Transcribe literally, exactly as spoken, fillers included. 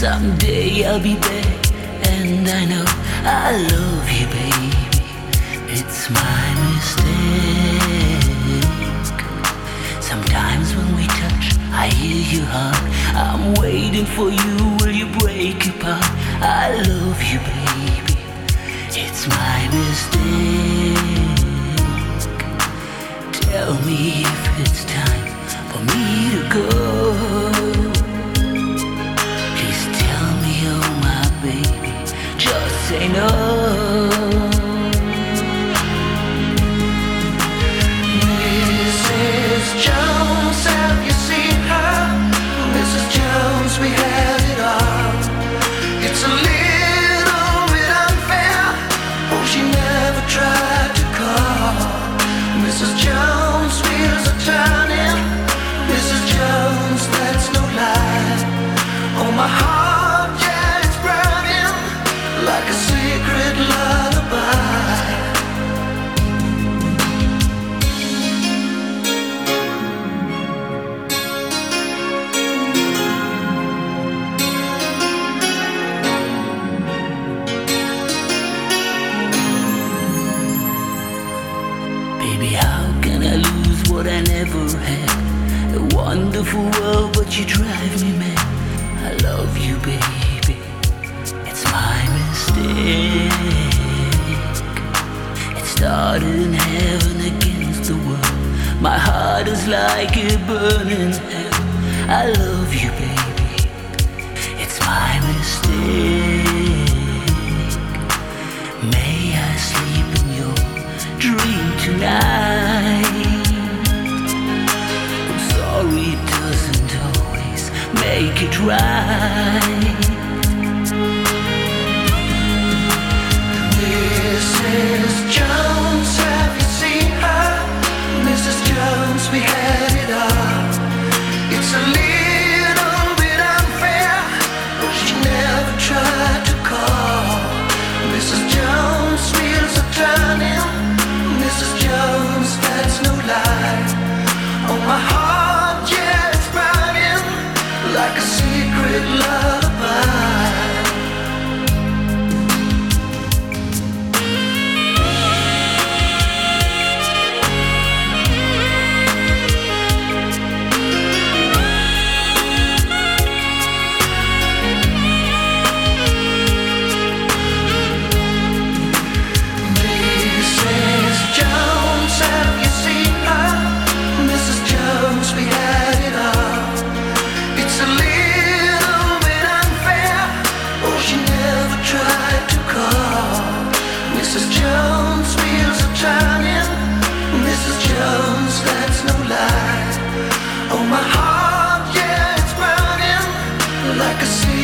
Someday I'll be back, and I know I love you, baby. It's my mistake. Sometimes when we touch, I hear your heart. I'm waiting for you, will you break apart? I love you, baby. It's my mistake. Tell me if it's time for me to go. Please tell me, oh my baby, just say no. Missus Jones, have you seen her? Missus Jones, we had it all. It's a little bit unfair. Oh, she never tried to call. Missus Jones, wheels are turning. Missus Jones, that's no lie. Oh, my heart, yeah, it's burning like a secret lullaby. Baby, how can I lose what I never had? A wonderful world, but you drive me mad. I love you, baby. It's my mistake. It started in heaven against the world. My heart is like a burning hell. I love you, baby. It's my mistake. May I sleep in your dream tonight? I'm sorry, it doesn't always make it right. Missus Jones, have you seen her? Missus Jones, we had it all. It's a little bit unfair. She never tried to call. Missus Jones, wheels are turning. Missus Jones, that's no lie. Oh, my heart, yeah, it's burning like a secret lullaby. Missus Jones, have you seen her? Missus Jones, we had it all. It's a little bit unfair. Oh, she never tried to call. Missus Jones, wheels are turning. Missus Jones, that's no lie. Oh, my heart, yeah, it's burning like a sea.